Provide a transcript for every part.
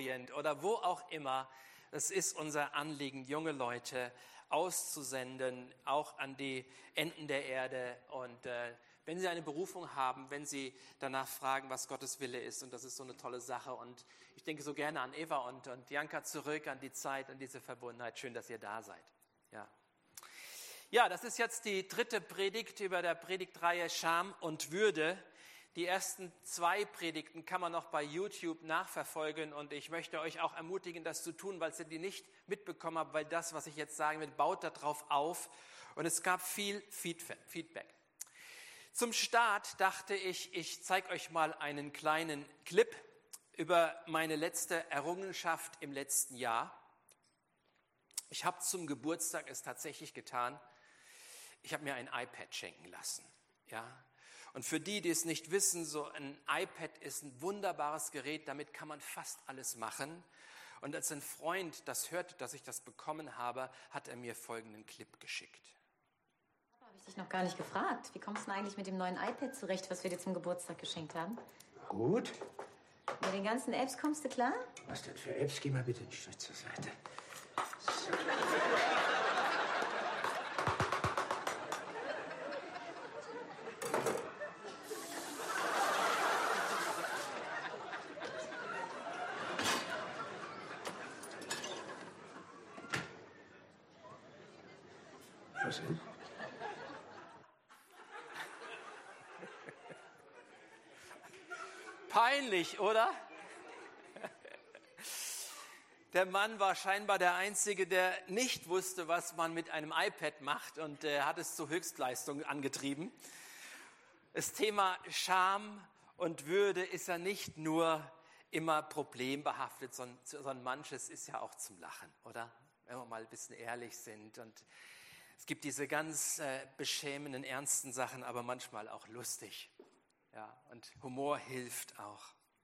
Orient oder wo auch immer. Es ist unser Anliegen, junge Leute auszusenden, auch an die Enden der Erde. Und wenn sie eine Berufung haben, wenn sie danach fragen, was Gottes Wille ist. Und das ist so eine tolle Sache. Und ich denke so gerne an Eva und Janka zurück, an die Zeit, an diese Verbundenheit. Schön, dass ihr da seid. Ja, das ist jetzt die 3. Predigt über der Predigtreihe Scham und Würde. Die ersten 2 Predigten kann man noch bei YouTube nachverfolgen und ich möchte euch auch ermutigen, das zu tun, weil ihr die nicht mitbekommen habt, weil das, was ich jetzt sagen will, baut darauf auf und es gab viel Feedback. Zum Start dachte ich, ich zeige euch mal einen kleinen Clip über meine letzte Errungenschaft im letzten Jahr. Ich habe zum Geburtstag es tatsächlich getan. Ich habe mir ein iPad schenken lassen. Ja. Und für die es nicht wissen, so ein iPad ist ein wunderbares Gerät, damit kann man fast alles machen. Und als ein Freund das hörte, dass ich das bekommen habe, hat er mir folgenden Clip geschickt. Habe ich dich noch gar nicht gefragt. Wie kommst du denn eigentlich mit dem neuen iPad zurecht, was wir dir zum Geburtstag geschenkt haben? Gut. Mit den ganzen Apps kommst du klar? Was denn für Apps? Geh mal bitte einen Schritt zur Seite. So. Was ist? Peinlich, oder? Der Mann war scheinbar der Einzige, der nicht wusste, was man mit einem iPad macht und hat es zur Höchstleistung angetrieben. Das Thema Scham und Würde ist ja nicht nur immer problembehaftet, sondern manches ist ja auch zum Lachen, oder? Wenn wir mal ein bisschen ehrlich sind. Und es gibt diese ganz beschämenden, ernsten Sachen, aber manchmal auch lustig. Ja, und Humor hilft auch.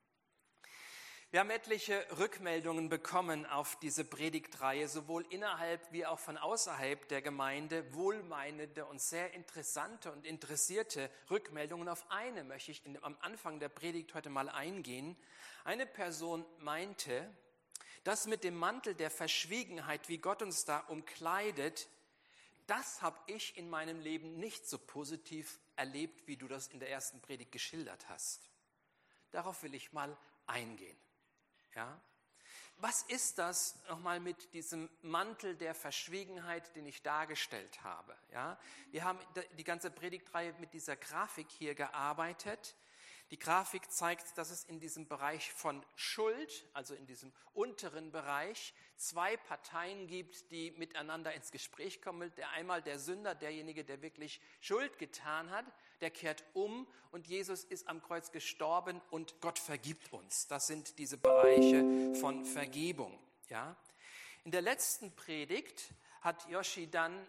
Wir haben etliche Rückmeldungen bekommen auf diese Predigtreihe, sowohl innerhalb wie auch von außerhalb der Gemeinde, wohlmeinende und sehr interessante und interessierte Rückmeldungen. Auf eine möchte ich am Anfang der Predigt heute mal eingehen. Eine Person meinte, das mit dem Mantel der Verschwiegenheit, wie Gott uns da umkleidet, das habe ich in meinem Leben nicht so positiv erlebt, wie du das in der ersten Predigt geschildert hast. Darauf will ich mal eingehen. Ja? Was ist das nochmal mit diesem Mantel der Verschwiegenheit, den ich dargestellt habe? Ja? Wir haben die ganze Predigtreihe mit dieser Grafik hier gearbeitet. Die Grafik zeigt, dass es in diesem Bereich von Schuld, also in diesem unteren Bereich, 2 Parteien gibt, die miteinander ins Gespräch kommen. Einmal der Sünder, derjenige, der wirklich Schuld getan hat, der kehrt um und Jesus ist am Kreuz gestorben und Gott vergibt uns. Das sind diese Bereiche von Vergebung. Ja? In der letzten Predigt hat Yoshi dann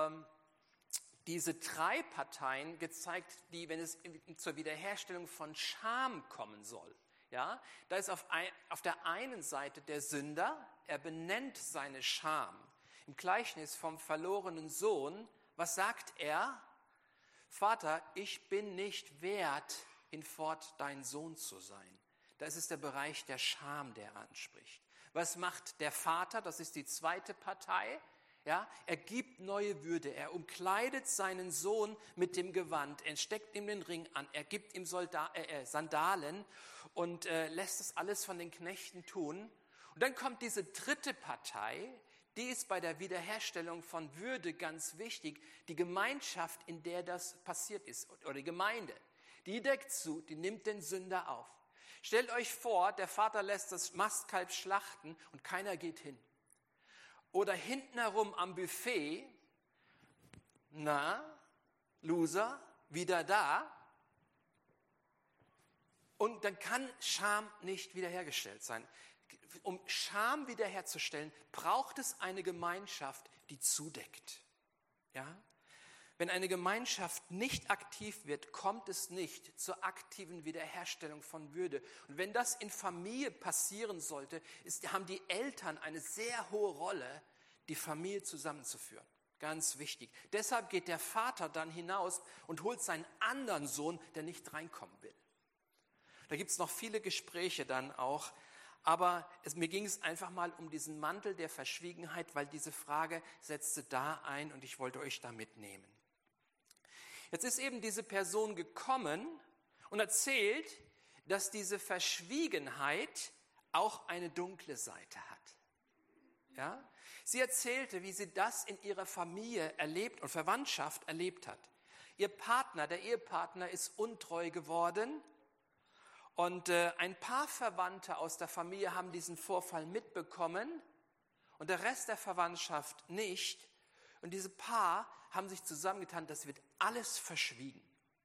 diese 3 Parteien gezeigt, die, wenn es zur Wiederherstellung von Scham kommen soll. Ja, da ist auf der einen Seite der Sünder, er benennt seine Scham. Im Gleichnis vom verlorenen Sohn, was sagt er? Vater, ich bin nicht wert, hinfort dein Sohn zu sein. Das ist der Bereich der Scham, der er anspricht. Was macht der Vater? Das ist die zweite Partei. Ja, er gibt neue Würde, er umkleidet seinen Sohn mit dem Gewand, er steckt ihm den Ring an, er gibt ihm Sandalen und lässt das alles von den Knechten tun. Und dann kommt diese dritte Partei, die ist bei der Wiederherstellung von Würde ganz wichtig, die Gemeinschaft, in der das passiert ist, oder die Gemeinde, die deckt zu, die nimmt den Sünder auf. Stellt euch vor, der Vater lässt das Mastkalb schlachten und keiner geht hin. Oder hinten herum am Buffet, Loser, wieder da. Und dann kann Scham nicht wiederhergestellt sein. Um Scham wiederherzustellen, braucht es eine Gemeinschaft, die zudeckt. Ja? Wenn eine Gemeinschaft nicht aktiv wird, kommt es nicht zur aktiven Wiederherstellung von Würde. Und wenn das in Familie passieren sollte, haben die Eltern eine sehr hohe Rolle, die Familie zusammenzuführen. Ganz wichtig. Deshalb geht der Vater dann hinaus und holt seinen anderen Sohn, der nicht reinkommen will. Da gibt es noch viele Gespräche dann auch Aber mir ging es einfach mal um diesen Mantel der Verschwiegenheit, weil diese Frage setzte da ein und ich wollte euch da mitnehmen. Jetzt ist eben diese Person gekommen und erzählt, dass diese Verschwiegenheit auch eine dunkle Seite hat. Ja? Sie erzählte, wie sie das in ihrer Familie erlebt und Verwandtschaft erlebt hat. Ihr Partner, der Ehepartner, ist untreu geworden und ein paar Verwandte aus der Familie haben diesen Vorfall mitbekommen und der Rest der Verwandtschaft nicht. Und diese Paar haben sich zusammengetan, das wird alles verschwiegen.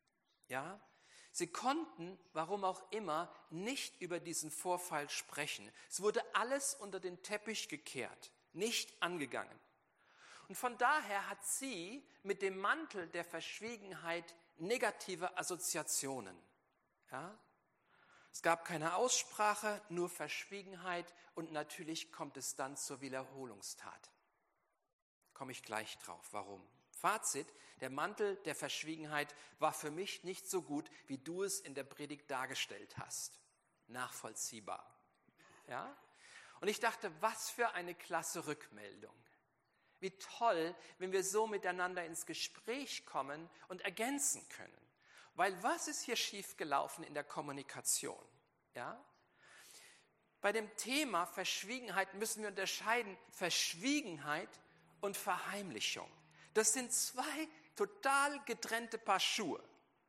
Ja? Sie konnten, warum auch immer, nicht über diesen Vorfall sprechen. Es wurde alles unter den Teppich gekehrt, nicht angegangen. Und von daher hat sie mit dem Mantel der Verschwiegenheit negative Assoziationen. Ja? Es gab keine Aussprache, nur Verschwiegenheit und natürlich kommt es dann zur Wiederholungstat. Komme ich gleich drauf, warum. Fazit, der Mantel der Verschwiegenheit war für mich nicht so gut, wie du es in der Predigt dargestellt hast. Nachvollziehbar. Ja? Und ich dachte, was für eine klasse Rückmeldung. Wie toll, wenn wir so miteinander ins Gespräch kommen und ergänzen können. Weil was ist hier schiefgelaufen in der Kommunikation? Ja? Bei dem Thema Verschwiegenheit müssen wir unterscheiden Verschwiegenheit und Verheimlichung. Das sind zwei total getrennte Paar Schuhe.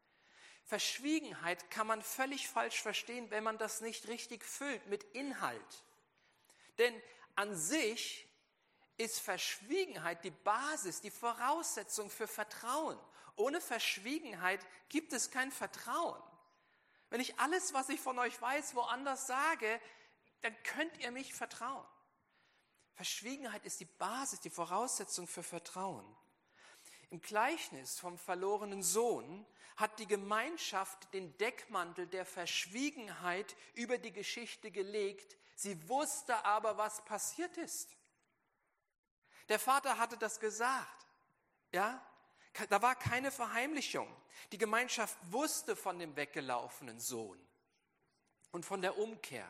Verschwiegenheit kann man völlig falsch verstehen, wenn man das nicht richtig füllt mit Inhalt. Denn an sich ist Verschwiegenheit die Basis, die Voraussetzung für Vertrauen. Ohne Verschwiegenheit gibt es kein Vertrauen. Wenn ich alles, was ich von euch weiß, woanders sage, dann könnt ihr mich vertrauen. Verschwiegenheit ist die Basis, die Voraussetzung für Vertrauen. Im Gleichnis vom verlorenen Sohn hat die Gemeinschaft den Deckmantel der Verschwiegenheit über die Geschichte gelegt. Sie wusste aber, was passiert ist. Der Vater hatte das gesagt. Ja? Da war keine Verheimlichung. Die Gemeinschaft wusste von dem weggelaufenen Sohn und von der Umkehr.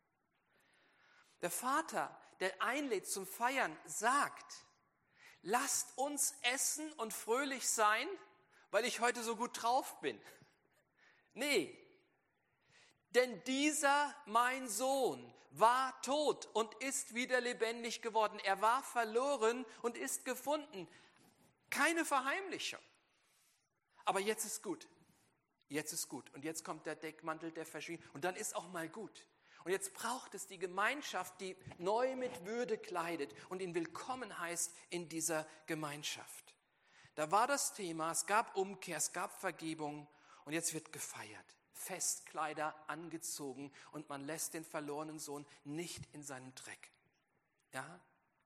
Der Vater, der einlädt zum Feiern, sagt, lasst uns essen und fröhlich sein, weil ich heute so gut drauf bin. Nee, denn dieser, mein Sohn, war tot und ist wieder lebendig geworden. Er war verloren und ist gefunden. Keine Verheimlichung. Aber jetzt ist gut. Jetzt ist gut. Und jetzt kommt der Deckmantel der Verschwiegenheit. Und dann ist auch mal gut. Und jetzt braucht es die Gemeinschaft, die neu mit Würde kleidet und ihn willkommen heißt in dieser Gemeinschaft. Da war das Thema, es gab Umkehr, es gab Vergebung und jetzt wird gefeiert. Festkleider angezogen und man lässt den verlorenen Sohn nicht in seinem Dreck. Ja?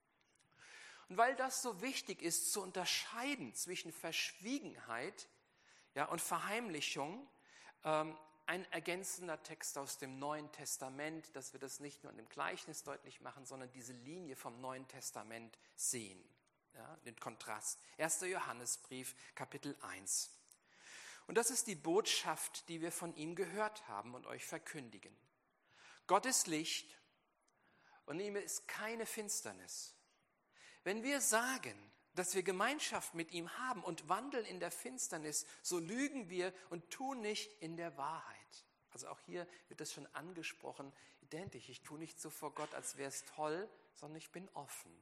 Und weil das so wichtig ist, zu unterscheiden zwischen Verschwiegenheit, ja, und Verheimlichung, ein ergänzender Text aus dem Neuen Testament, dass wir das nicht nur in dem Gleichnis deutlich machen, sondern diese Linie vom Neuen Testament sehen, ja, den Kontrast. 1. Johannesbrief, Kapitel 1. Und das ist die Botschaft, die wir von ihm gehört haben und euch verkündigen. Gott ist Licht und in ihm ist keine Finsternis. Wenn wir sagen, dass wir Gemeinschaft mit ihm haben und wandeln in der Finsternis, so lügen wir und tun nicht in der Wahrheit. Also auch hier wird das schon angesprochen, identisch. Ich tue nicht so vor Gott, als wäre es toll, sondern ich bin offen.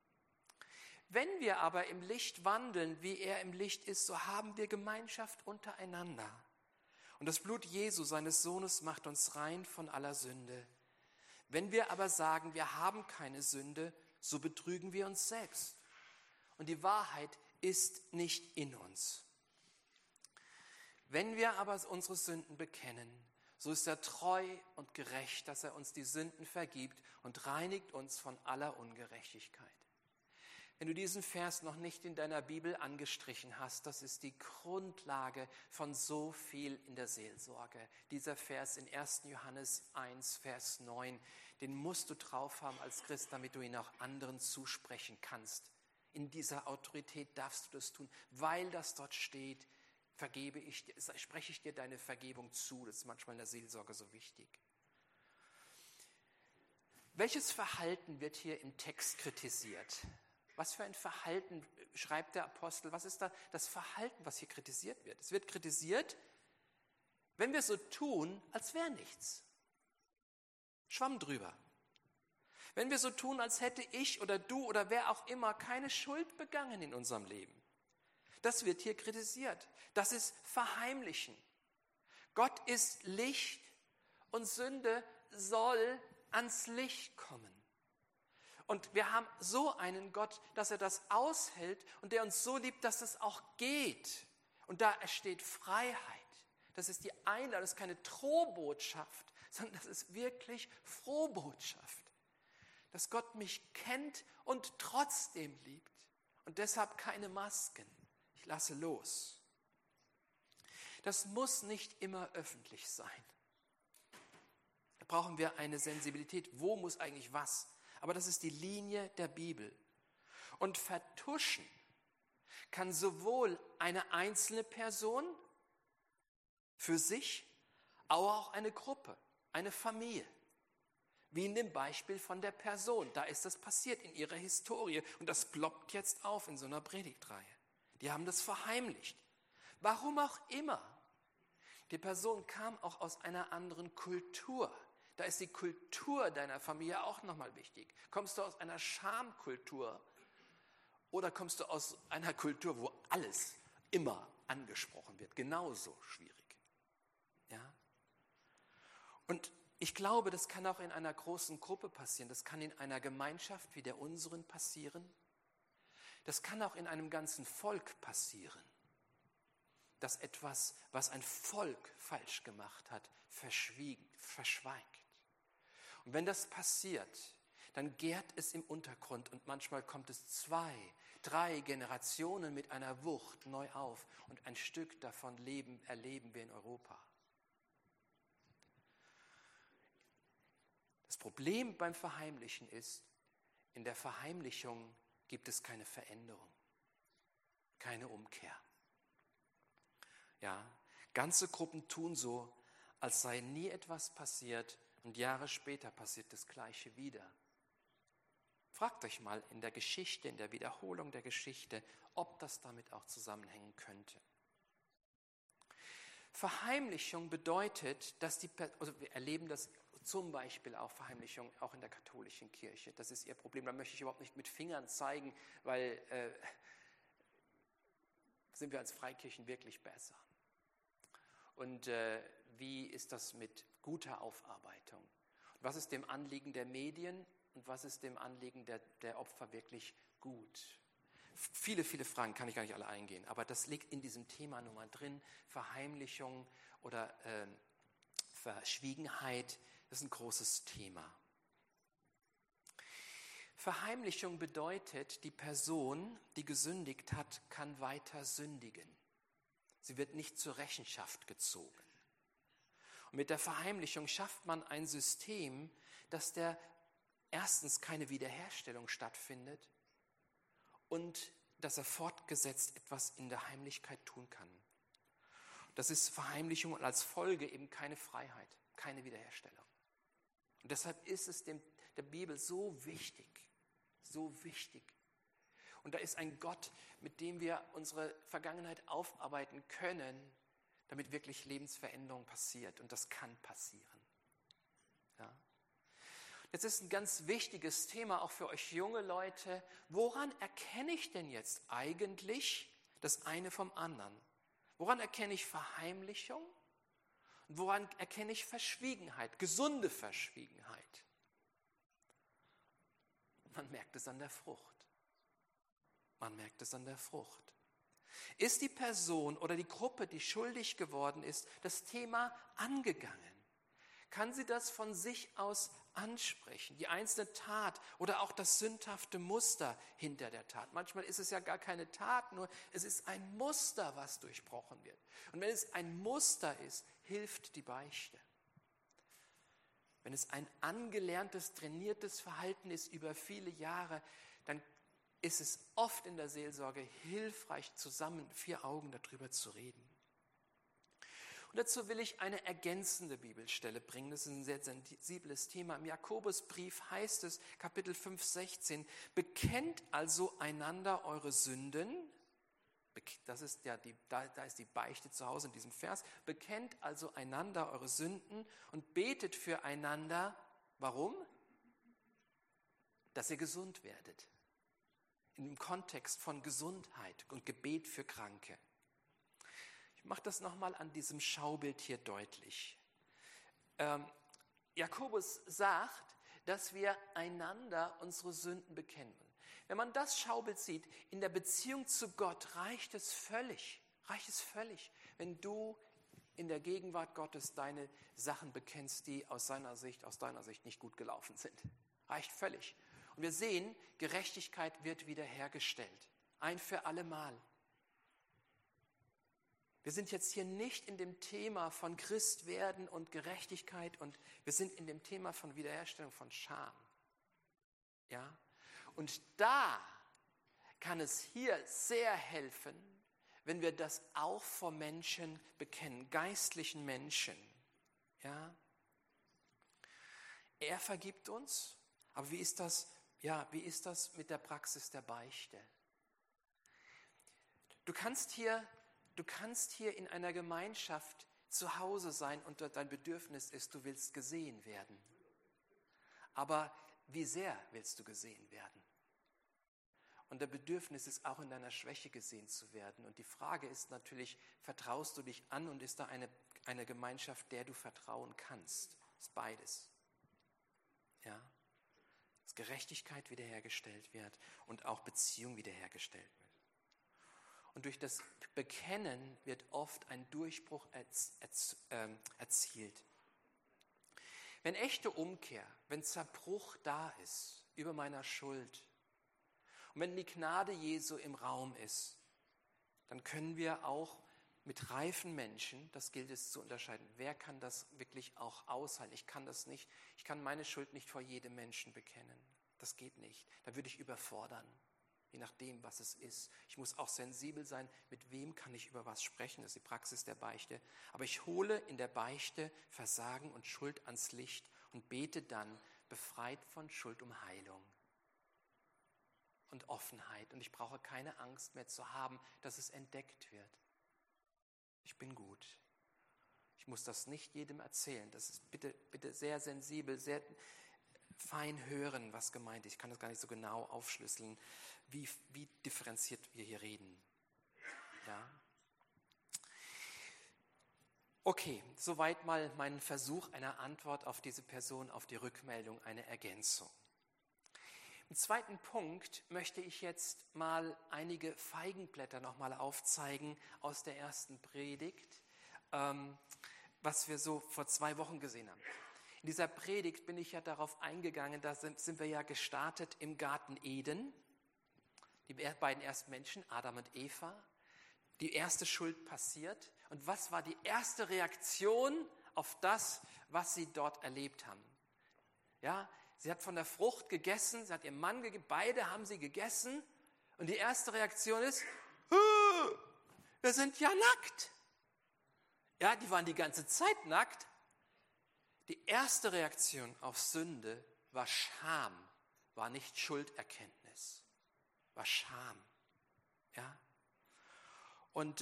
Wenn wir aber im Licht wandeln, wie er im Licht ist, so haben wir Gemeinschaft untereinander. Und das Blut Jesu, seines Sohnes, macht uns rein von aller Sünde. Wenn wir aber sagen, wir haben keine Sünde, so betrügen wir uns selbst. Und die Wahrheit ist nicht in uns. Wenn wir aber unsere Sünden bekennen, so ist er treu und gerecht, dass er uns die Sünden vergibt und reinigt uns von aller Ungerechtigkeit. Wenn du diesen Vers noch nicht in deiner Bibel angestrichen hast, das ist die Grundlage von so viel in der Seelsorge. Dieser Vers in 1. Johannes 1, Vers 9, den musst du drauf haben als Christ, damit du ihn auch anderen zusprechen kannst. In dieser Autorität darfst du das tun, weil das dort steht, spreche ich dir deine Vergebung zu. Das ist manchmal in der Seelsorge so wichtig. Welches Verhalten wird hier im Text kritisiert? Was für ein Verhalten schreibt der Apostel? Was ist da das Verhalten, was hier kritisiert wird? Es wird kritisiert, wenn wir so tun, als wäre nichts. Schwamm drüber. Wenn wir so tun, als hätte ich oder du oder wer auch immer keine Schuld begangen in unserem Leben. Das wird hier kritisiert. Das ist Verheimlichen. Gott ist Licht und Sünde soll ans Licht kommen. Und wir haben so einen Gott, dass er das aushält und der uns so liebt, dass es auch geht. Und da entsteht Freiheit. Das ist die Einladung, das ist keine Drohbotschaft, sondern das ist wirklich Frohbotschaft. Dass Gott mich kennt und trotzdem liebt. Und deshalb keine Masken. Ich lasse los. Das muss nicht immer öffentlich sein. Da brauchen wir eine Sensibilität. Wo muss eigentlich was? Aber das ist die Linie der Bibel. Und vertuschen kann sowohl eine einzelne Person für sich, aber auch eine Gruppe, eine Familie. Wie in dem Beispiel von der Person. Da ist das passiert in ihrer Historie. Und das ploppt jetzt auf in so einer Predigtreihe. Die haben das verheimlicht. Warum auch immer. Die Person kam auch aus einer anderen Kultur. Da ist die Kultur deiner Familie auch nochmal wichtig. Kommst du aus einer Schamkultur oder kommst du aus einer Kultur, wo alles immer angesprochen wird? Genauso schwierig. Ja? Und ich glaube, das kann auch in einer großen Gruppe passieren. Das kann in einer Gemeinschaft wie der unseren passieren. Das kann auch in einem ganzen Volk passieren. Dass etwas, was ein Volk falsch gemacht hat, verschweigt. Und wenn das passiert, dann gärt es im Untergrund und manchmal kommt es 2, 3 Generationen mit einer Wucht neu auf und ein Stück davon erleben wir in Europa. Das Problem beim Verheimlichen ist, in der Verheimlichung gibt es keine Veränderung, keine Umkehr. Ja, ganze Gruppen tun so, als sei nie etwas passiert und Jahre später passiert das Gleiche wieder. Fragt euch mal in der Geschichte, in der Wiederholung der Geschichte, ob das damit auch zusammenhängen könnte. Verheimlichung bedeutet, dass also wir erleben das zum Beispiel auch Verheimlichung, auch in der katholischen Kirche. Das ist ihr Problem. Da möchte ich überhaupt nicht mit Fingern zeigen, weil sind wir als Freikirchen wirklich besser. Und wie ist das mit guter Aufarbeitung? Und was ist dem Anliegen der Medien und was ist dem Anliegen der Opfer wirklich gut? Viele, viele Fragen, kann ich gar nicht alle eingehen, aber das liegt in diesem Thema Nummer drin. Verheimlichung oder Verschwiegenheit, das ist ein großes Thema. Verheimlichung bedeutet, die Person, die gesündigt hat, kann weiter sündigen. Sie wird nicht zur Rechenschaft gezogen. Und mit der Verheimlichung schafft man ein System, dass erstens keine Wiederherstellung stattfindet und dass er fortgesetzt etwas in der Heimlichkeit tun kann. Das ist Verheimlichung und als Folge eben keine Freiheit, keine Wiederherstellung. Und deshalb ist es der Bibel so wichtig, so wichtig. Und da ist ein Gott, mit dem wir unsere Vergangenheit aufarbeiten können, damit wirklich Lebensveränderung passiert. Und das kann passieren. Ja. Jetzt ist ein ganz wichtiges Thema auch für euch junge Leute. Woran erkenne ich denn jetzt eigentlich das eine vom anderen? Woran erkenne ich Verheimlichung? Und woran erkenne ich Verschwiegenheit, gesunde Verschwiegenheit? Man merkt es an der Frucht. Man merkt es an der Frucht. Ist die Person oder die Gruppe, die schuldig geworden ist, das Thema angegangen? Kann sie das von sich aus ansprechen? Die einzelne Tat oder auch das sündhafte Muster hinter der Tat. Manchmal ist es ja gar keine Tat, nur es ist ein Muster, was durchbrochen wird. Und wenn es ein Muster ist, hilft die Beichte. Wenn es ein angelerntes, trainiertes Verhalten ist über viele Jahre, dann ist es oft in der Seelsorge hilfreich, zusammen 4 Augen darüber zu reden. Und dazu will ich eine ergänzende Bibelstelle bringen. Das ist ein sehr sensibles Thema. Im Jakobusbrief heißt es, Kapitel 5, 16, bekennt also einander eure Sünden. Da ist die Beichte zu Hause in diesem Vers. Bekennt also einander eure Sünden und betet füreinander. Warum? Dass ihr gesund werdet. Im Kontext von Gesundheit und Gebet für Kranke. Ich mache das nochmal an diesem Schaubild hier deutlich. Jakobus sagt, dass wir einander unsere Sünden bekennen. Wenn man das Schaubild sieht, in der Beziehung zu Gott reicht es völlig, wenn du in der Gegenwart Gottes deine Sachen bekennst, die aus deiner Sicht nicht gut gelaufen sind. Reicht völlig. Und wir sehen, Gerechtigkeit wird wiederhergestellt. Ein für alle Mal. Wir sind jetzt hier nicht in dem Thema von Christwerden und Gerechtigkeit und wir sind in dem Thema von Wiederherstellung von Scham. Ja? Und da kann es hier sehr helfen, wenn wir das auch vor Menschen bekennen, geistlichen Menschen. Ja? Er vergibt uns, aber wie ist das mit der Praxis der Beichte? Du kannst hier in einer Gemeinschaft zu Hause sein und dein Bedürfnis ist, du willst gesehen werden. Aber wie sehr willst du gesehen werden? Und der Bedürfnis ist auch in deiner Schwäche gesehen zu werden. Und die Frage ist natürlich, vertraust du dich an und ist da eine Gemeinschaft, der du vertrauen kannst? Das ist beides. Ja? Dass Gerechtigkeit wiederhergestellt wird und auch Beziehung wiederhergestellt wird. Und durch das Bekennen wird oft ein Durchbruch erzielt. Wenn echte Umkehr, wenn Zerbruch da ist über meiner Schuld und wenn die Gnade Jesu im Raum ist, dann können wir auch mit reifen Menschen, das gilt es zu unterscheiden, wer kann das wirklich auch aushalten? Ich kann das nicht, ich kann meine Schuld nicht vor jedem Menschen bekennen. Das geht nicht, da würde ich überfordern. Je nachdem, was es ist. Ich muss auch sensibel sein, mit wem kann ich über was sprechen, das ist die Praxis der Beichte. Aber ich hole in der Beichte Versagen und Schuld ans Licht und bete dann, befreit von Schuld, um Heilung und Offenheit. Und ich brauche keine Angst mehr zu haben, dass es entdeckt wird. Ich bin gut. Ich muss das nicht jedem erzählen. Das ist bitte sehr sensibel, sehr fein hören, was gemeint ist. Ich kann das gar nicht so genau aufschlüsseln, wie differenziert wir hier reden. Ja? Okay, soweit mal mein Versuch einer Antwort auf diese Person, auf die Rückmeldung, eine Ergänzung. Im zweiten Punkt möchte ich jetzt mal einige Feigenblätter nochmal aufzeigen aus der ersten Predigt, was wir so vor 2 Wochen gesehen haben. In dieser Predigt bin ich ja darauf eingegangen, da sind wir ja gestartet im Garten Eden. Die beiden ersten Menschen, Adam und Eva. Die erste Schuld passiert. Und was war die erste Reaktion auf das, was sie dort erlebt haben? Ja, sie hat von der Frucht gegessen, sie hat ihrem Mann gegeben, beide haben sie gegessen. Und die erste Reaktion ist, wir sind ja nackt. Ja, die waren die ganze Zeit nackt. Die erste Reaktion auf Sünde war Scham, war nicht Schulderkenntnis, war Scham. Ja? Und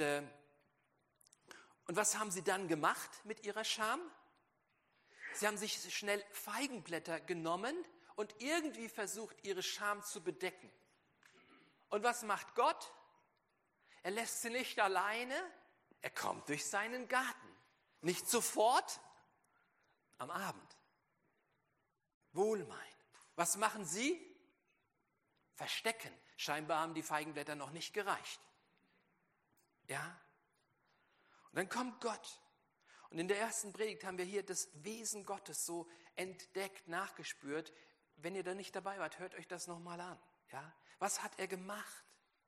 was haben sie dann gemacht mit ihrer Scham? Sie haben sich schnell Feigenblätter genommen und irgendwie versucht, ihre Scham zu bedecken. Und was macht Gott? Er lässt sie nicht alleine, er kommt durch seinen Garten. Nicht sofort, am Abend. Wohlmein. Was machen sie? Verstecken. Scheinbar haben die Feigenblätter noch nicht gereicht. Ja? Und dann kommt Gott. Und in der ersten Predigt haben wir hier das Wesen Gottes so entdeckt, nachgespürt. Wenn ihr da nicht dabei wart, hört euch das nochmal an. Ja? Was hat er gemacht?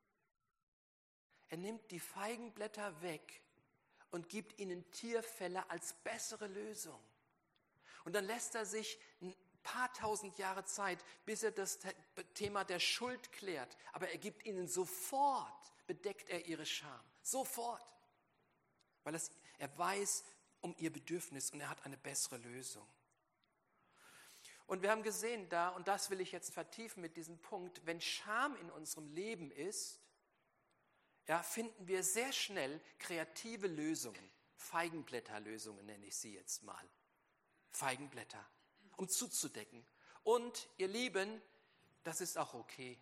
Er nimmt die Feigenblätter weg und gibt ihnen Tierfelle als bessere Lösung. Und dann lässt er sich ein paar tausend Jahre Zeit, bis er das Thema der Schuld klärt. Aber er gibt ihnen sofort, bedeckt er ihre Scham. Sofort. Weil er weiß, um ihr Bedürfnis und er hat eine bessere Lösung. Und wir haben gesehen da, und das will ich jetzt vertiefen mit diesem Punkt, wenn Scham in unserem Leben ist, ja, finden wir sehr schnell kreative Lösungen. Feigenblätterlösungen nenne ich sie jetzt mal. Feigenblätter, um zuzudecken. Und ihr Lieben, das ist auch okay.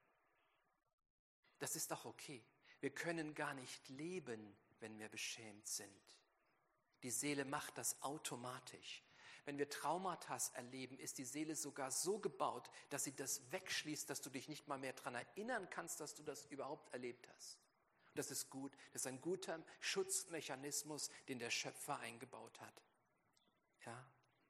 Das ist auch okay. Wir können gar nicht leben, wenn wir beschämt sind. Die Seele macht das automatisch. Wenn wir Traumata erleben, ist die Seele sogar so gebaut, dass sie das wegschließt, dass du dich nicht mal mehr daran erinnern kannst, dass du das überhaupt erlebt hast. Und das ist gut. Das ist ein guter Schutzmechanismus, den der Schöpfer eingebaut hat. Ja.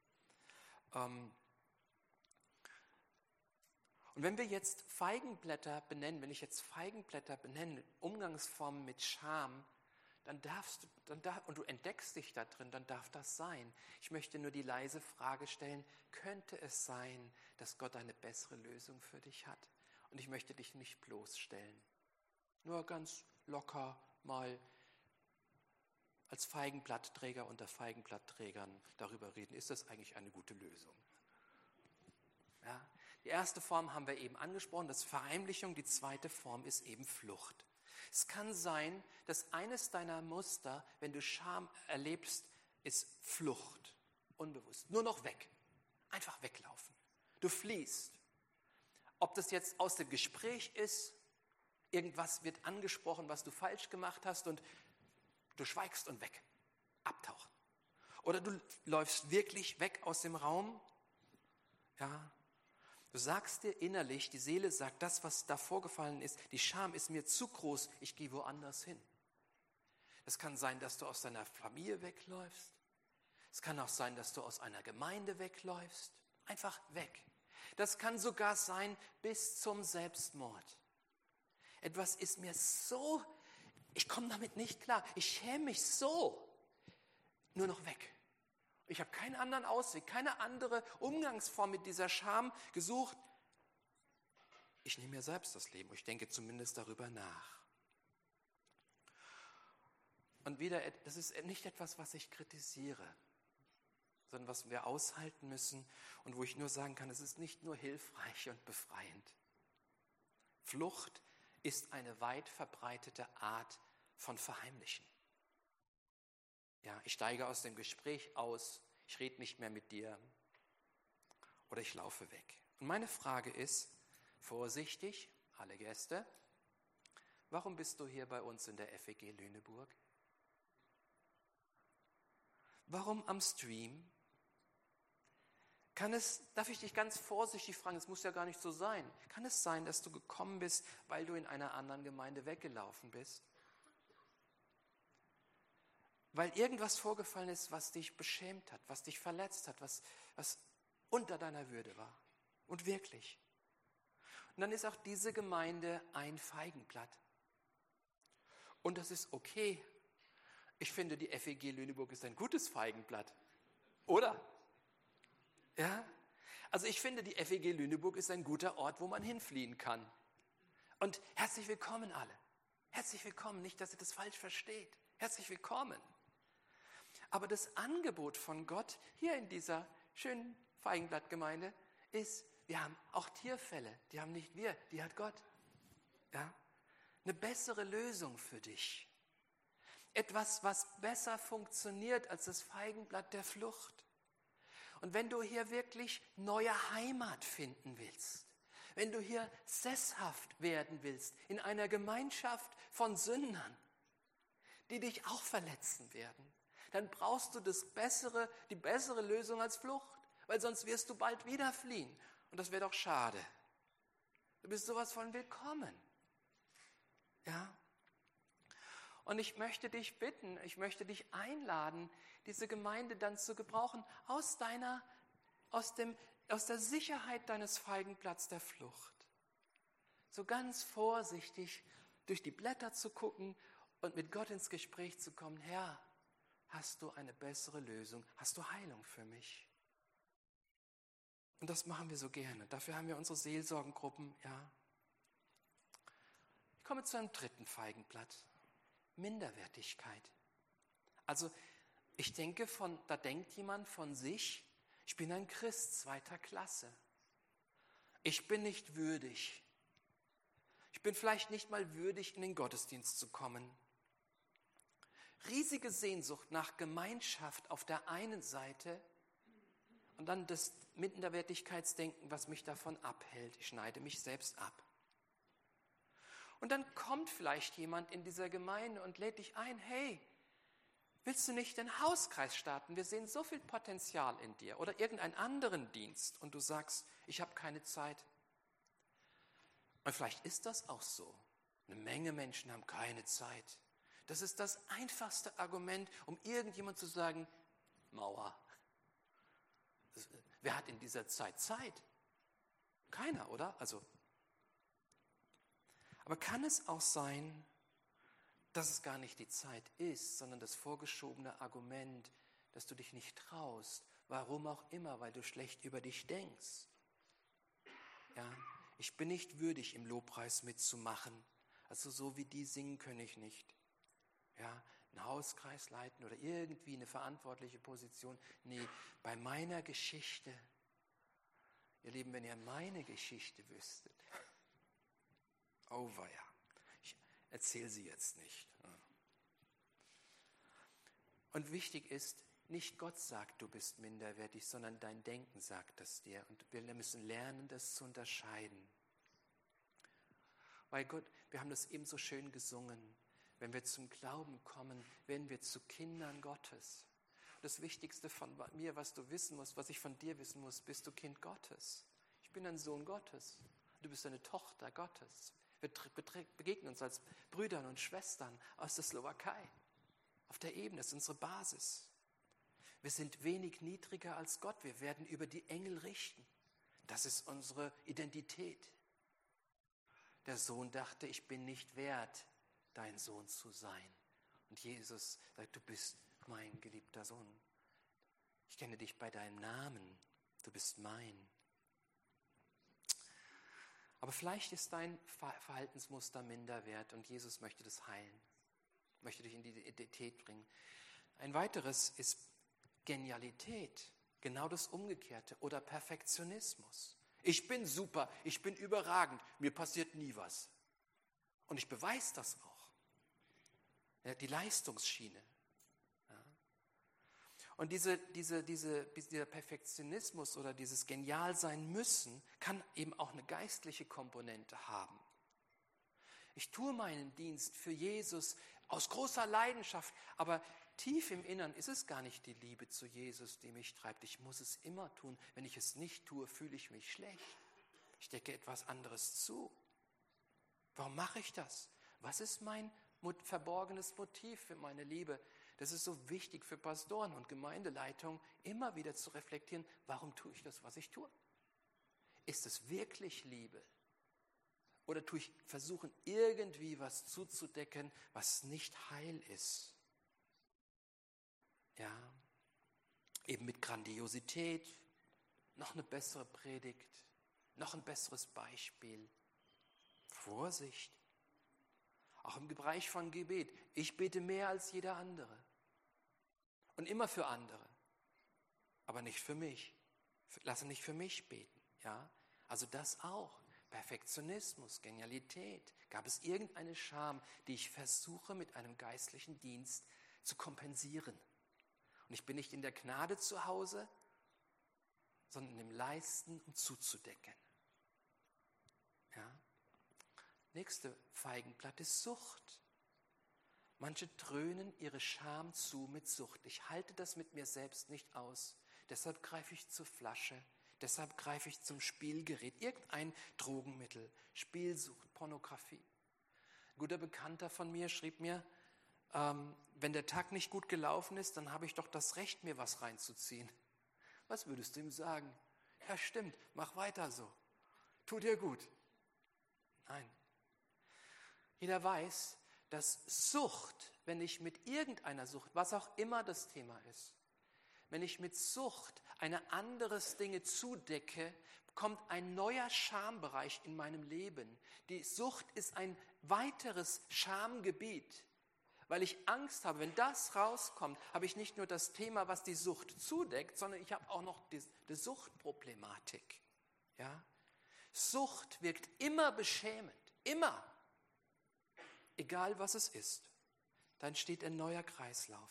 Und wenn wir jetzt Feigenblätter benennen, wenn ich jetzt Feigenblätter benenne, Umgangsformen mit Scham, und du entdeckst dich da drin, dann darf das sein. Ich möchte nur die leise Frage stellen, könnte es sein, dass Gott eine bessere Lösung für dich hat? Und ich möchte dich nicht bloßstellen. Nur ganz locker mal als Feigenblattträger unter Feigenblattträgern darüber reden, ist das eigentlich eine gute Lösung? Ja, die erste Form haben wir eben angesprochen, das ist Verheimlichung. Die zweite Form ist eben Flucht. Es kann sein, dass eines deiner Muster, wenn du Scham erlebst, ist Flucht. Unbewusst. Nur noch weg. Einfach weglaufen. Du fliehst. Ob das jetzt aus dem Gespräch ist, irgendwas wird angesprochen, was du falsch gemacht hast und du schweigst und weg. Abtauchen. Oder du läufst wirklich weg aus dem Raum. Ja. Du sagst dir innerlich, die Seele sagt, das, was da vorgefallen ist, die Scham ist mir zu groß, ich gehe woanders hin. Es kann sein, dass du aus deiner Familie wegläufst. Es kann auch sein, dass du aus einer Gemeinde wegläufst. Einfach weg. Das kann sogar sein bis zum Selbstmord. Etwas ist mir so, ich komme damit nicht klar, ich schäme mich so, nur noch weg. Ich habe keinen anderen Ausweg, keine andere Umgangsform mit dieser Scham gesucht. Ich nehme mir selbst das Leben. Ich denke zumindest darüber nach. Und wieder, das ist nicht etwas, was ich kritisiere, sondern was wir aushalten müssen und wo ich nur sagen kann, es ist nicht nur hilfreich und befreiend. Flucht ist eine weit verbreitete Art von Verheimlichen. Ja, ich steige aus dem Gespräch aus, ich rede nicht mehr mit dir oder ich laufe weg. Und meine Frage ist, vorsichtig, alle Gäste, warum bist du hier bei uns in der FEG Lüneburg? Warum am Stream? Darf ich dich ganz vorsichtig fragen, es muss ja gar nicht so sein, kann es sein, dass du gekommen bist, weil du in einer anderen Gemeinde weggelaufen bist? Weil irgendwas vorgefallen ist, was dich beschämt hat, was dich verletzt hat, was unter deiner Würde war. Und wirklich. Und dann ist auch diese Gemeinde ein Feigenblatt. Und das ist okay. Ich finde, die FEG Lüneburg ist ein gutes Feigenblatt. Oder? Ja? Also ich finde, die FEG Lüneburg ist ein guter Ort, wo man hinfliehen kann. Und herzlich willkommen alle. Herzlich willkommen. Nicht, dass ihr das falsch versteht. Herzlich willkommen. Aber das Angebot von Gott hier in dieser schönen Feigenblattgemeinde ist, wir haben auch Tierfälle, die haben nicht wir, die hat Gott. Ja? Eine bessere Lösung für dich. Etwas, was besser funktioniert als das Feigenblatt der Flucht. Und wenn du hier wirklich neue Heimat finden willst, wenn du hier sesshaft werden willst in einer Gemeinschaft von Sündern, die dich auch verletzen werden, dann brauchst du die bessere Lösung als Flucht, weil sonst wirst du bald wieder fliehen. Und das wäre doch schade. Du bist sowas von willkommen. Ja? Und ich möchte dich bitten, ich möchte dich einladen, diese Gemeinde dann zu gebrauchen aus der Sicherheit deines Feigenblatts der Flucht. So ganz vorsichtig durch die Blätter zu gucken und mit Gott ins Gespräch zu kommen. Herr, hast du eine bessere Lösung? Hast du Heilung für mich? Und das machen wir so gerne. Dafür haben wir unsere Seelsorgengruppen. Ja. Ich komme zu einem dritten Feigenblatt. Minderwertigkeit. Also Ich denke, da denkt jemand von sich, ich bin ein Christ zweiter Klasse. Ich bin nicht würdig. Ich bin vielleicht nicht mal würdig, in den Gottesdienst zu kommen. Riesige Sehnsucht nach Gemeinschaft auf der einen Seite und dann das Minderwertigkeitsdenken, was mich davon abhält. Ich schneide mich selbst ab. Und dann kommt vielleicht jemand in dieser Gemeinde und lädt dich ein, hey, willst du nicht den Hauskreis starten? Wir sehen so viel Potenzial in dir. Oder irgendeinen anderen Dienst und du sagst, ich habe keine Zeit. Und vielleicht ist das auch so. Eine Menge Menschen haben keine Zeit. Das ist das einfachste Argument, um irgendjemand zu sagen, Mauer. Wer hat in dieser Zeit Zeit? Keiner, oder? Aber kann es auch sein, dass es gar nicht die Zeit ist, sondern das vorgeschobene Argument, dass du dich nicht traust, warum auch immer, weil du schlecht über dich denkst. Ja, ich bin nicht würdig, im Lobpreis mitzumachen. Also so wie die singen, kann ich nicht. Ja, einen Hauskreis leiten oder irgendwie eine verantwortliche Position. Nee, bei meiner Geschichte, ihr Lieben, wenn ihr meine Geschichte wüsstet, oh weia, ich erzähle sie jetzt nicht. Und wichtig ist, nicht Gott sagt, du bist minderwertig, sondern dein Denken sagt das dir. Und wir müssen lernen, das zu unterscheiden. Weil Gott, wir haben das eben so schön gesungen, wenn wir zum Glauben kommen, werden wir zu Kindern Gottes. Das Wichtigste von mir, was du wissen musst, was ich von dir wissen muss, bist du Kind Gottes. Ich bin ein Sohn Gottes. Du bist eine Tochter Gottes. Wir begegnen uns als Brüder und Schwestern aus der Slowakei. Auf der Ebene, das ist unsere Basis. Wir sind wenig niedriger als Gott. Wir werden über die Engel richten. Das ist unsere Identität. Der Sohn dachte, ich bin nicht wert, dein Sohn zu sein. Und Jesus sagt, du bist mein geliebter Sohn. Ich kenne dich bei deinem Namen. Du bist mein. Aber vielleicht ist dein Verhaltensmuster minderwert und Jesus möchte das heilen. Möchte dich in die Identität bringen. Ein weiteres ist Genialität. Genau das Umgekehrte. Oder Perfektionismus. Ich bin super, ich bin überragend, mir passiert nie was. Und ich beweise das auch. Ja, die Leistungsschiene. Ja. Und dieser Perfektionismus oder dieses Genialsein müssen kann eben auch eine geistliche Komponente haben. Ich tue meinen Dienst für Jesus aus großer Leidenschaft, aber tief im Innern ist es gar nicht die Liebe zu Jesus, die mich treibt. Ich muss es immer tun. Wenn ich es nicht tue, fühle ich mich schlecht. Ich decke etwas anderes zu. Warum mache ich das? Was ist mein verborgenes Motiv für meine Liebe? Das ist so wichtig für Pastoren und Gemeindeleitung, immer wieder zu reflektieren, warum tue ich das, was ich tue? Ist es wirklich Liebe? Oder tue ich versuchen, irgendwie was zuzudecken, was nicht heil ist? Ja, eben mit Grandiosität, noch eine bessere Predigt, noch ein besseres Beispiel. Vorsicht. Auch im Bereich von Gebet. Ich bete mehr als jeder andere. Und immer für andere. Aber nicht für mich. Lasse nicht für mich beten. Ja? Also das auch. Perfektionismus, Genialität. Gab es irgendeine Scham, die ich versuche mit einem geistlichen Dienst zu kompensieren? Und ich bin nicht in der Gnade zu Hause, sondern im Leisten, um zuzudecken. Ja? Nächste Feigenblatt ist Sucht. Manche dröhnen ihre Scham zu mit Sucht. Ich halte das mit mir selbst nicht aus. Deshalb greife ich zur Flasche. Deshalb greife ich zum Spielgerät. Irgendein Drogenmittel. Spielsucht, Pornografie. Ein guter Bekannter von mir schrieb mir, wenn der Tag nicht gut gelaufen ist, dann habe ich doch das Recht, mir was reinzuziehen. Was würdest du ihm sagen? Ja, stimmt, mach weiter so. Tu dir gut. Nein. Jeder weiß, dass Sucht, wenn ich mit irgendeiner Sucht, was auch immer das Thema ist, wenn ich mit Sucht eine anderes Dinge zudecke, kommt ein neuer Schambereich in meinem Leben. Die Sucht ist ein weiteres Schamgebiet, Weil ich Angst habe, wenn das rauskommt, habe ich nicht nur das Thema, was die Sucht zudeckt, sondern ich habe auch noch die Suchtproblematik. Ja? Sucht wirkt immer beschämend, immer. Egal was es ist. Da entsteht ein neuer Kreislauf.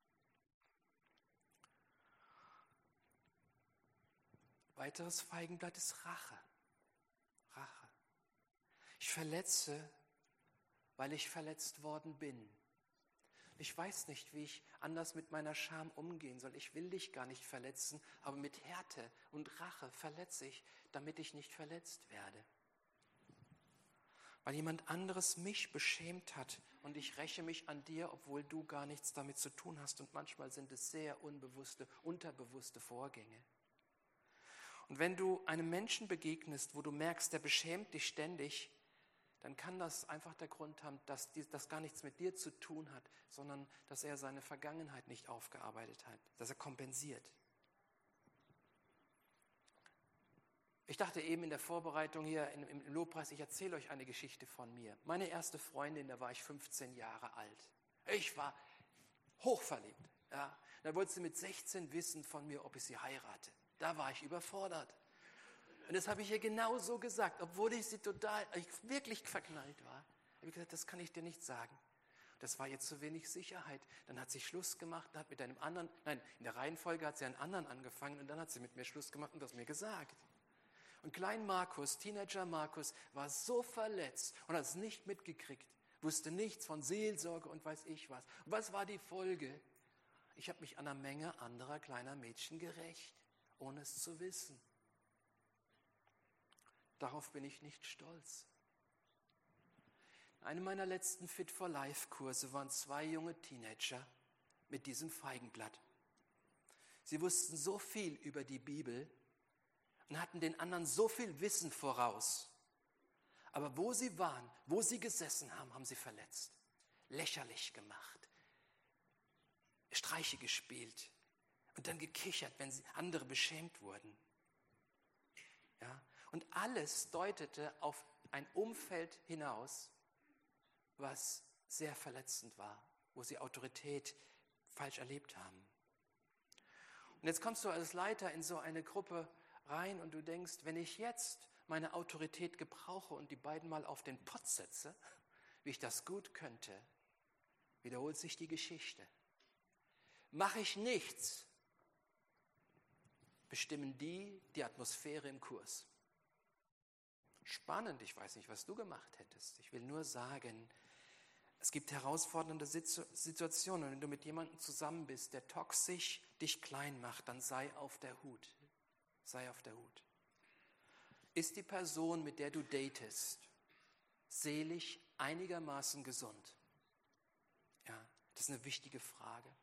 Weiteres Feigenblatt ist Rache. Rache. Ich verletze, weil ich verletzt worden bin. Ich weiß nicht, wie ich anders mit meiner Scham umgehen soll. Ich will dich gar nicht verletzen, aber mit Härte und Rache verletze ich, damit ich nicht verletzt werde. Weil jemand anderes mich beschämt hat und ich räche mich an dir, obwohl du gar nichts damit zu tun hast. Und manchmal sind es sehr unbewusste, unterbewusste Vorgänge. Und wenn du einem Menschen begegnest, wo du merkst, der beschämt dich ständig, dann kann das einfach der Grund haben, dass das gar nichts mit dir zu tun hat, sondern dass er seine Vergangenheit nicht aufgearbeitet hat, dass er kompensiert. Ich dachte eben in der Vorbereitung hier im Lobpreis, ich erzähle euch eine Geschichte von mir. Meine erste Freundin, da war ich 15 Jahre alt. Ich war hochverliebt. Ja. Dann wollte sie mit 16 wissen von mir, ob ich sie heirate. Da war ich überfordert. Und das habe ich ihr genau so gesagt, obwohl ich wirklich verknallt war. Habe ich gesagt, das kann ich dir nicht sagen. Das war jetzt zu wenig Sicherheit. Dann hat sie Schluss gemacht, hat mit einem anderen, in der Reihenfolge hat sie einen anderen angefangen und dann hat sie mit mir Schluss gemacht und das mir gesagt. Und klein Markus, Teenager Markus, war so verletzt und hat es nicht mitgekriegt, wusste nichts von Seelsorge und weiß ich was. Und was war die Folge? Ich habe mich an einer Menge anderer kleiner Mädchen gerächt, ohne es zu wissen. Darauf bin ich nicht stolz. In einem meiner letzten Fit-for-Life-Kurse waren 2 junge Teenager mit diesem Feigenblatt. Sie wussten so viel über die Bibel und hatten den anderen so viel Wissen voraus. Aber wo sie waren, wo sie gesessen haben, haben sie verletzt, lächerlich gemacht, Streiche gespielt und dann gekichert, wenn andere beschämt wurden. Ja? Und alles deutete auf ein Umfeld hinaus, was sehr verletzend war, wo sie Autorität falsch erlebt haben. Und jetzt kommst du als Leiter in so eine Gruppe rein und du denkst, wenn ich jetzt meine Autorität gebrauche und die beiden mal auf den Pott setze, wie ich das gut könnte, wiederholt sich die Geschichte. Mache ich nichts, bestimmen die Atmosphäre im Kurs. Spannend, ich weiß nicht, was du gemacht hättest. Ich will nur sagen, es gibt herausfordernde Situationen. Und wenn du mit jemandem zusammen bist, der toxisch dich klein macht, dann sei auf der Hut. Sei auf der Hut. Ist die Person, mit der du datest, seelisch einigermaßen gesund? Ja, das ist eine wichtige Frage.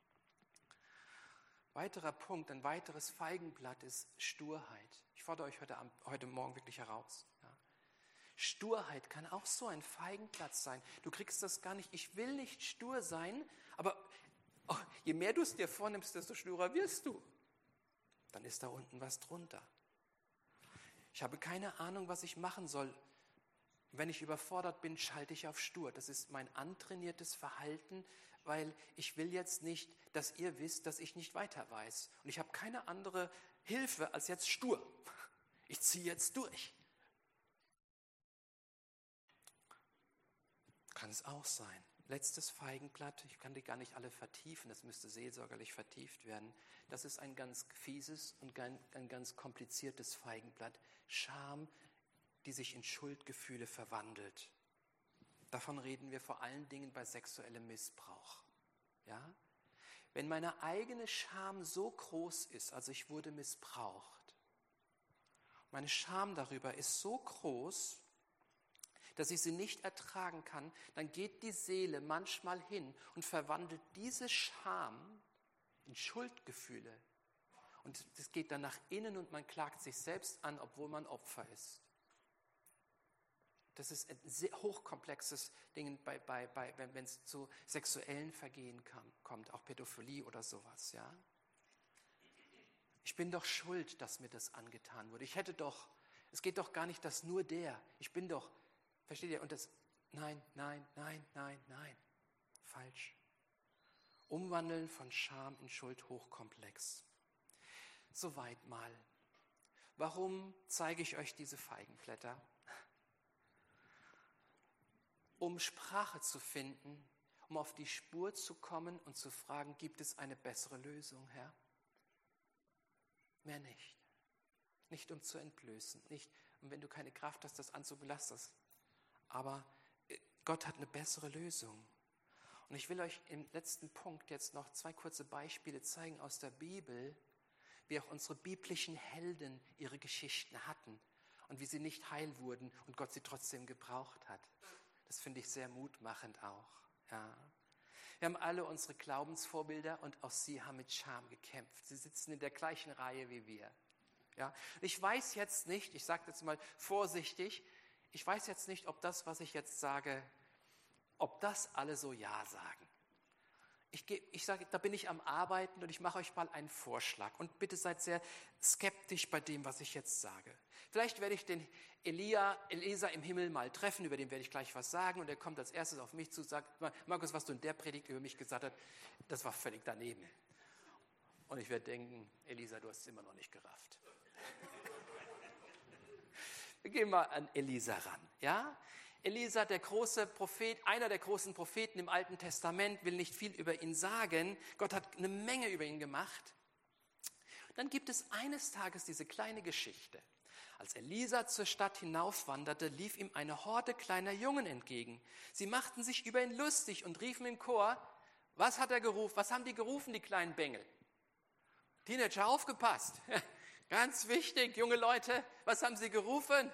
Weiterer Punkt, ein weiteres Feigenblatt ist Sturheit. Ich fordere euch heute Morgen wirklich heraus. Ja. Sturheit kann auch so ein Feigenblatt sein. Du kriegst das gar nicht. Ich will nicht stur sein, aber je mehr du es dir vornimmst, desto sturer wirst du. Dann ist da unten was drunter. Ich habe keine Ahnung, was ich machen soll. Wenn ich überfordert bin, schalte ich auf stur. Das ist mein antrainiertes Verhalten, weil ich will jetzt nicht, dass ihr wisst, dass ich nicht weiter weiß. Und ich habe keine andere Hilfe als jetzt stur. Ich ziehe jetzt durch. Kann es auch sein. Letztes Feigenblatt, ich kann die gar nicht alle vertiefen, das müsste seelsorgerlich vertieft werden. Das ist ein ganz fieses und ein ganz kompliziertes Feigenblatt. Scham, die sich in Schuldgefühle verwandelt. Davon reden wir vor allen Dingen bei sexuellem Missbrauch. Ja? Wenn meine eigene Scham so groß ist, also ich wurde missbraucht, meine Scham darüber ist so groß, dass ich sie nicht ertragen kann, dann geht die Seele manchmal hin und verwandelt diese Scham in Schuldgefühle. Und das geht dann nach innen und man klagt sich selbst an, obwohl man Opfer ist. Das ist ein sehr hochkomplexes Ding, wenn es zu sexuellen Vergehen kommt, auch Pädophilie oder sowas. Ja? Ich bin doch schuld, dass mir das angetan wurde. Es geht doch gar nicht, dass nur der, ich bin doch, versteht ihr? Und das, nein. Falsch. Umwandeln von Scham in Schuldhochkomplex. Soweit mal. Warum zeige ich euch diese Feigenblätter? Um Sprache zu finden, um auf die Spur zu kommen und zu fragen, gibt es eine bessere Lösung, Herr? Mehr nicht. Nicht um zu entblößen, nicht, und wenn du keine Kraft hast, das anzugehen, lass das. Aber Gott hat eine bessere Lösung. Und ich will euch im letzten Punkt jetzt noch 2 kurze Beispiele zeigen aus der Bibel, wie auch unsere biblischen Helden ihre Geschichten hatten und wie sie nicht heil wurden und Gott sie trotzdem gebraucht hat. Das finde ich sehr mutmachend auch. Ja. Wir haben alle unsere Glaubensvorbilder und auch sie haben mit Scham gekämpft. Sie sitzen in der gleichen Reihe wie wir. Ja. Ich weiß jetzt nicht, ich sage jetzt mal vorsichtig, ich weiß jetzt nicht, ob das, was ich jetzt sage, ob das alle so Ja sagen. Ich sage, da bin ich am Arbeiten und ich mache euch mal einen Vorschlag. Und bitte seid sehr skeptisch bei dem, was ich jetzt sage. Vielleicht werde ich den Elisa im Himmel mal treffen, über den werde ich gleich was sagen. Und er kommt als erstes auf mich zu und sagt, Markus, was du in der Predigt über mich gesagt hast, das war völlig daneben. Und ich werde denken, Elisa, du hast es immer noch nicht gerafft. Wir gehen mal an Elisa ran, ja? Elisa, der große Prophet, einer der großen Propheten im Alten Testament, will nicht viel über ihn sagen. Gott hat eine Menge über ihn gemacht. Dann gibt es eines Tages diese kleine Geschichte. Als Elisa zur Stadt hinaufwanderte, lief ihm eine Horde kleiner Jungen entgegen. Sie machten sich über ihn lustig und riefen im Chor, was hat er gerufen? Was haben die gerufen, die kleinen Bengel? Teenager, aufgepasst. Ganz wichtig, junge Leute, was haben sie gerufen?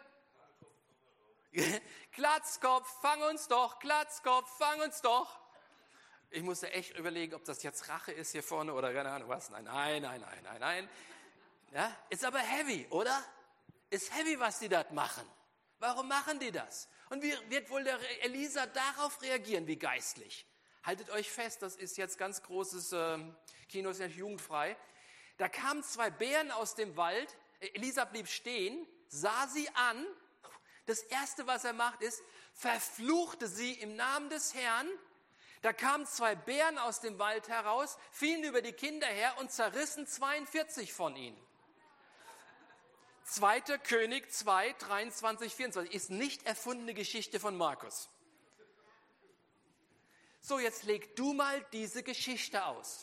Glatzkopf, fang uns doch, Glatzkopf, fang uns doch. Ich musste echt überlegen, ob das jetzt Rache ist hier vorne oder keine Ahnung was. Nein. Ja, ist aber heavy, oder? Ist heavy, was die dort machen. Warum machen die das? Und wie wird wohl der Elisa darauf reagieren, wie geistlich? Haltet euch fest, das ist jetzt ganz großes Kino, ist nicht jugendfrei. Da kamen 2 Bären aus dem Wald. Elisa blieb stehen, sah sie an. Das Erste, was er macht, ist, verfluchte sie im Namen des Herrn. Da kamen 2 Bären aus dem Wald heraus, fielen über die Kinder her und zerrissen 42 von ihnen. 2. König 2, 23, 24. Ist nicht erfundene Geschichte von Markus. So, jetzt leg du mal diese Geschichte aus.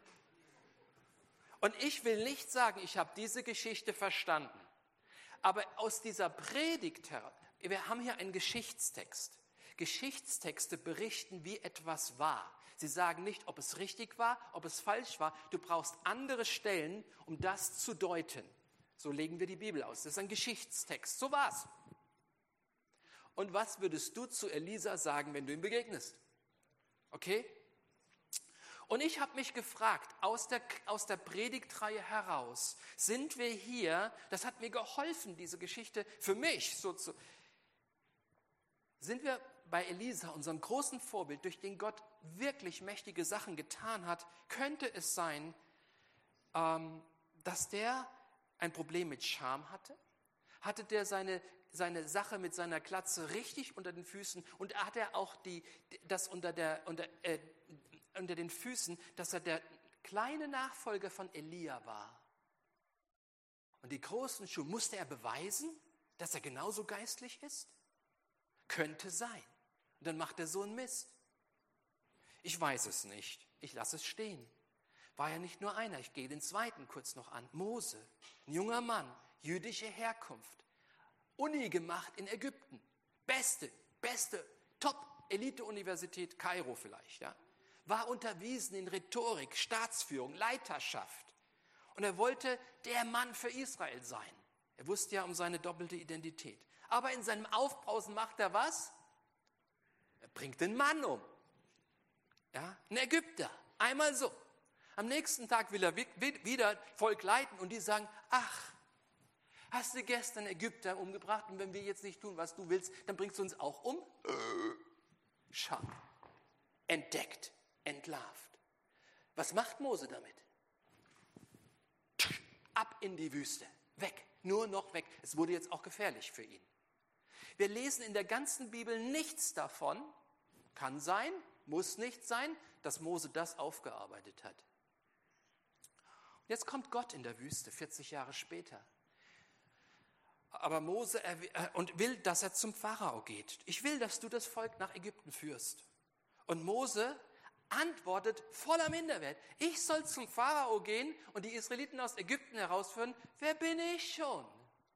Und ich will nicht sagen, ich habe diese Geschichte verstanden. Aber aus dieser Predigt heraus, wir haben hier einen Geschichtstext. Geschichtstexte berichten, wie etwas war. Sie sagen nicht, ob es richtig war, ob es falsch war. Du brauchst andere Stellen, um das zu deuten. So legen wir die Bibel aus. Das ist ein Geschichtstext. So war's. Und was würdest du zu Elisa sagen, wenn du ihm begegnest? Okay? Und ich habe mich gefragt, aus der Predigtreihe heraus, sind wir hier, das hat mir geholfen, diese Geschichte für mich, sind wir bei Elisa, unserem großen Vorbild, durch den Gott wirklich mächtige Sachen getan hat, könnte es sein, dass der ein Problem mit Scham hatte? Hatte der seine Sache mit seiner Glatze richtig unter den Füßen und hat er auch das unter den Füßen, dass er der kleine Nachfolger von Elia war? Und die großen Schuhe, musste er beweisen, dass er genauso geistlich ist? Könnte sein. Und dann macht er so einen Mist. Ich weiß es nicht. Ich lasse es stehen. War ja nicht nur einer. Ich gehe den zweiten kurz noch an. Mose, ein junger Mann, jüdische Herkunft. Uni gemacht in Ägypten. Beste, Top-Elite-Universität, Kairo vielleicht. Ja? War unterwiesen in Rhetorik, Staatsführung, Leiterschaft. Und er wollte der Mann für Israel sein. Er wusste ja um seine doppelte Identität. Aber in seinem Aufbrausen macht er was? Er bringt den Mann um. Ja, ein Ägypter. Einmal so. Am nächsten Tag will er wieder Volk leiten und die sagen, ach, hast du gestern Ägypter umgebracht und wenn wir jetzt nicht tun, was du willst, dann bringst du uns auch um? Scham. Entdeckt, entlarvt. Was macht Mose damit? Ab in die Wüste. Weg. Nur noch weg. Es wurde jetzt auch gefährlich für ihn. Wir lesen in der ganzen Bibel nichts davon, kann sein, Muss nicht sein, dass Mose das aufgearbeitet hat. Und jetzt kommt Gott in der Wüste, 40 Jahre später. Aber Mose und will, dass er zum Pharao geht. Ich will, dass du das Volk nach Ägypten führst. Und Mose antwortet voller Minderwert. Ich soll zum Pharao gehen und die Israeliten aus Ägypten herausführen. Wer bin ich schon?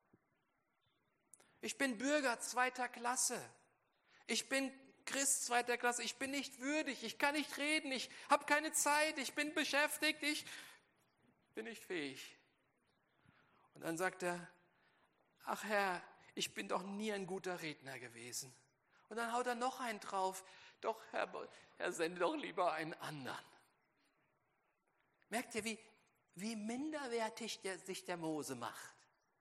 Ich bin Bürger zweiter Klasse. Ich bin Christ zweiter Klasse. Ich bin nicht würdig. Ich kann nicht reden. Ich habe keine Zeit. Ich bin beschäftigt. Ich bin nicht fähig. Und dann sagt er, ach Herr, ich bin doch nie ein guter Redner gewesen. Und dann haut er noch einen drauf. Doch, Herr, sende doch lieber einen anderen. Merkt ihr, wie minderwertig sich der Mose macht?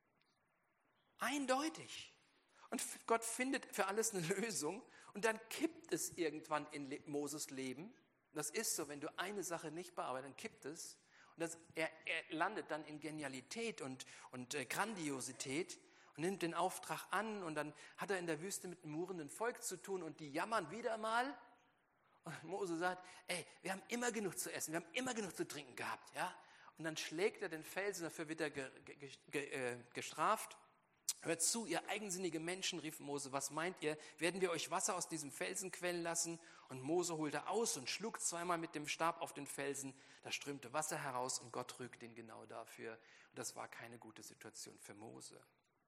Eindeutig. Und Gott findet für alles eine Lösung. Und dann kippt es irgendwann in Moses Leben. Das ist so, wenn du eine Sache nicht bearbeitest, dann kippt es. Und er landet dann in Genialität und Grandiosität und nimmt den Auftrag an. Und dann hat er in der Wüste mit einem murrenden Volk zu tun und die jammern wieder mal. Und Mose sagt, wir haben immer genug zu essen, wir haben immer genug zu trinken gehabt. Ja? Und dann schlägt er den Felsen, dafür wird er gestraft. Hört zu, ihr eigensinnige Menschen, rief Mose, was meint ihr? Werden wir euch Wasser aus diesem Felsen quellen lassen? Und Mose holte aus und schlug zweimal mit dem Stab auf den Felsen. Da strömte Wasser heraus und Gott rügte ihn genau dafür. Und das war keine gute Situation für Mose.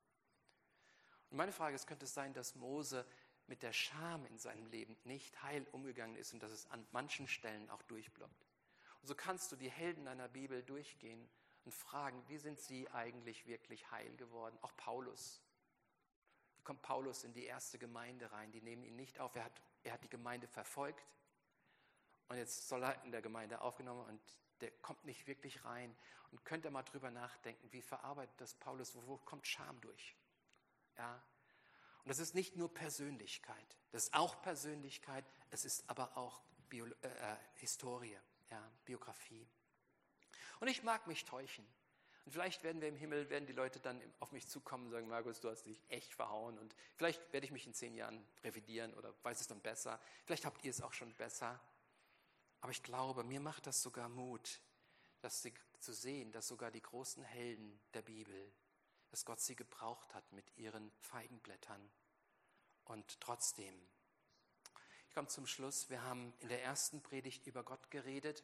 Und meine Frage ist, könnte es sein, dass Mose mit der Scham in seinem Leben nicht heil umgegangen ist und dass es an manchen Stellen auch durchblockt? Und so kannst du die Helden deiner Bibel durchgehen und fragen, wie sind sie eigentlich wirklich heil geworden? Auch Paulus. Wie kommt Paulus in die erste Gemeinde rein? Die nehmen ihn nicht auf. Er hat die Gemeinde verfolgt und jetzt soll er in der Gemeinde aufgenommen und der kommt nicht wirklich rein. Und könnt ihr mal drüber nachdenken, wie verarbeitet das Paulus? Wo kommt Scham durch? Ja. Und das ist nicht nur Persönlichkeit. Das ist auch Persönlichkeit. Es ist aber auch Historie, ja, Biografie. Und ich mag mich täuschen. Und vielleicht werden die Leute dann auf mich zukommen und sagen, Markus, du hast dich echt verhauen. Und vielleicht werde ich mich in 10 Jahren revidieren oder weiß es dann besser. Vielleicht habt ihr es auch schon besser. Aber ich glaube, mir macht das sogar Mut, zu sehen, dass sogar die großen Helden der Bibel, dass Gott sie gebraucht hat mit ihren Feigenblättern. Und trotzdem, ich komme zum Schluss, wir haben in der ersten Predigt über Gott geredet.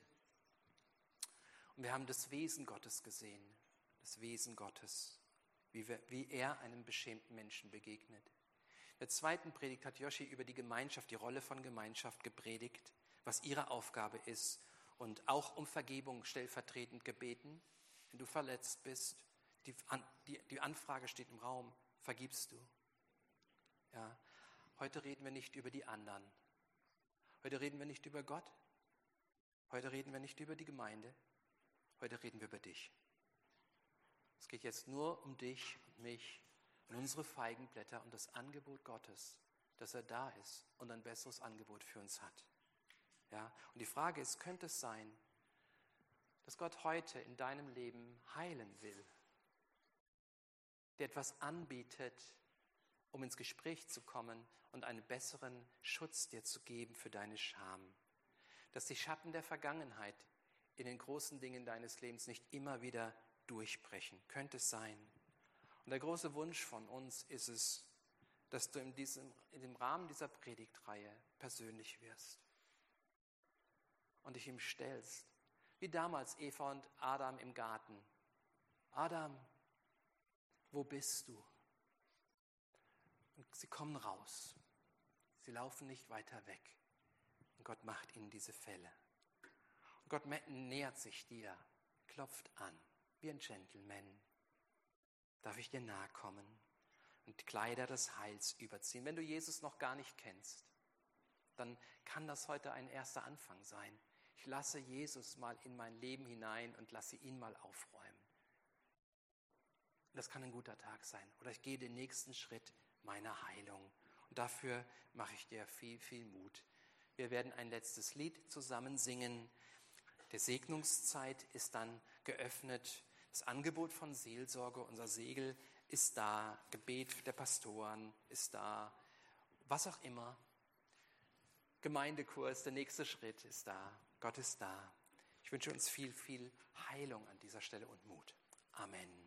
Und wir haben das Wesen Gottes gesehen, das Wesen Gottes, wie er einem beschämten Menschen begegnet. In der zweiten Predigt hat Joshi über die Gemeinschaft, die Rolle von Gemeinschaft gepredigt, was ihre Aufgabe ist und auch um Vergebung stellvertretend gebeten. Wenn du verletzt bist, die Anfrage steht im Raum, vergibst du? Ja. Heute reden wir nicht über die anderen. Heute reden wir nicht über Gott. Heute reden wir nicht über die Gemeinde. Heute reden wir über dich. Es geht jetzt nur um dich und mich und unsere Feigenblätter und das Angebot Gottes, dass er da ist und ein besseres Angebot für uns hat. Ja? Und die Frage ist, könnte es sein, dass Gott heute in deinem Leben heilen will, dir etwas anbietet, um ins Gespräch zu kommen und einen besseren Schutz dir zu geben für deine Scham, dass die Schatten der Vergangenheit in den großen Dingen deines Lebens nicht immer wieder durchbrechen. Könnte es sein. Und der große Wunsch von uns ist es, dass du in dem Rahmen dieser Predigtreihe persönlich wirst und dich ihm stellst, wie damals Eva und Adam im Garten. Adam, wo bist du? Und sie kommen raus. Sie laufen nicht weiter weg. Und Gott macht ihnen diese Fälle. Gott nähert sich dir, klopft an, wie ein Gentleman. Darf ich dir nahe kommen und Kleider des Heils überziehen? Wenn du Jesus noch gar nicht kennst, dann kann das heute ein erster Anfang sein. Ich lasse Jesus mal in mein Leben hinein und lasse ihn mal aufräumen. Das kann ein guter Tag sein. Oder ich gehe den nächsten Schritt meiner Heilung. Und dafür mache ich dir viel, viel Mut. Wir werden ein letztes Lied zusammen singen. Die Segnungszeit ist dann geöffnet. Das Angebot von Seelsorge, unser Segel ist da. Gebet der Pastoren ist da. Was auch immer. Gemeindekurs, der nächste Schritt ist da. Gott ist da. Ich wünsche uns viel, viel Heilung an dieser Stelle und Mut. Amen.